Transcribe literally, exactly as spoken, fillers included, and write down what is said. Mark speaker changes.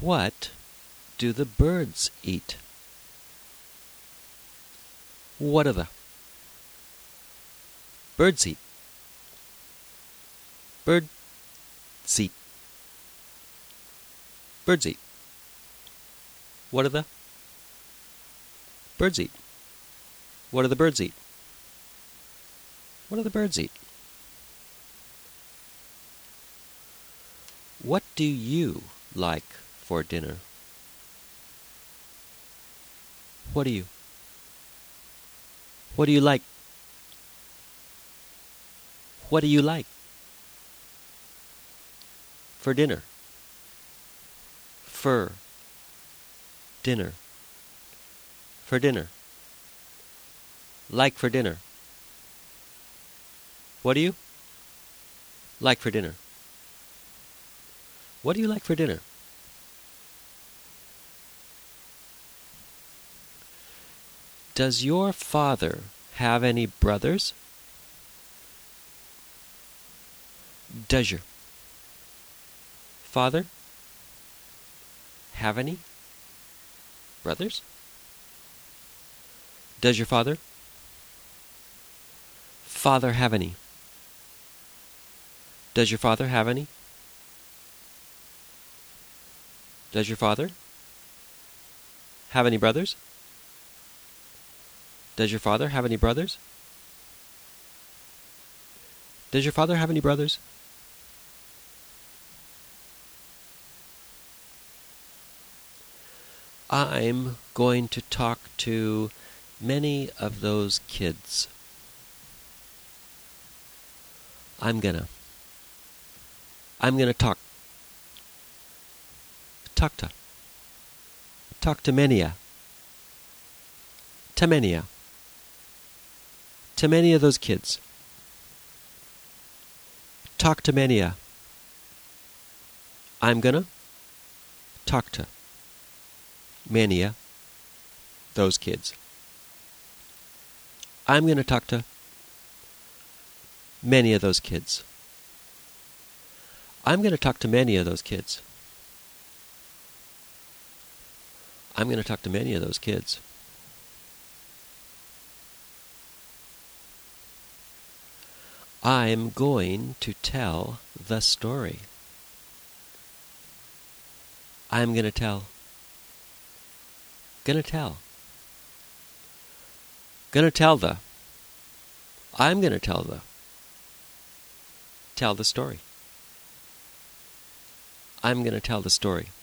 Speaker 1: What do the birds eat? What do the birds eat? Birds eat. Birds eat. What do the birds eat? What do the birds eat? What do the birds eat? What do you like for dinner? What do you? What do you like? What do you like for dinner? For dinner. For dinner. Like for dinner. What do you like for dinner? What do you like for dinner? Does your father have any brothers? Does your father have any brothers? Does your father father have any? Does your father have any? Does your father have any brothers? Does your father have any brothers? Does your father have any brothers? I'm going to talk to many of those kids. I'm gonna. I'm gonna talk. Talk to. Talk to many a. To many a. To many of those kids. Talk to many a. I'm gonna talk to many a those kids. I'm gonna talk to many of those kids. I'm gonna talk to many of those kids. I'm gonna talk to many of those kids. I'm going to tell the story. I'm gonna tell. Gonna tell. Gonna tell the. I'm gonna tell the. Tell the story. I'm gonna tell the story.